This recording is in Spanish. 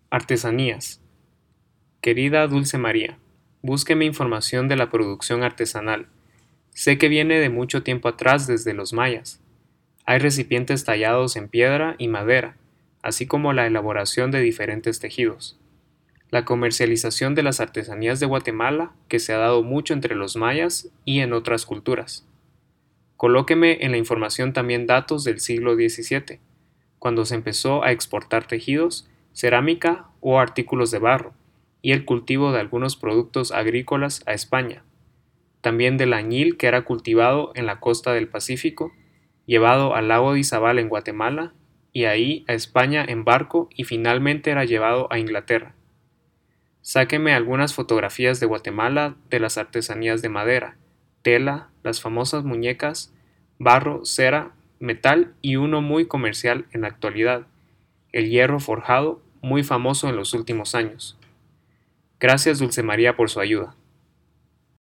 Artesanías. Querida Dulce María, búsqueme información de la producción artesanal. Sé que viene de mucho tiempo atrás desde los mayas. Hay recipientes tallados en piedra y madera, así como la elaboración de diferentes tejidos. La comercialización de las artesanías de Guatemala, que se ha dado mucho entre los mayas y en otras culturas. Colóqueme en la información también datos del siglo XVII, cuando se empezó a exportar tejidos, cerámica o artículos de barro, y el cultivo de algunos productos agrícolas a España, también del añil que era cultivado en la costa del Pacífico, llevado al lago de Izabal en Guatemala, y ahí a España en barco y finalmente era llevado a Inglaterra. Sáqueme algunas fotografías de Guatemala de las artesanías de madera, tela, las famosas muñecas, barro, cera, metal y uno muy comercial en la actualidad, el hierro forjado, muy famoso en los últimos años. Gracias Dulce María por su ayuda.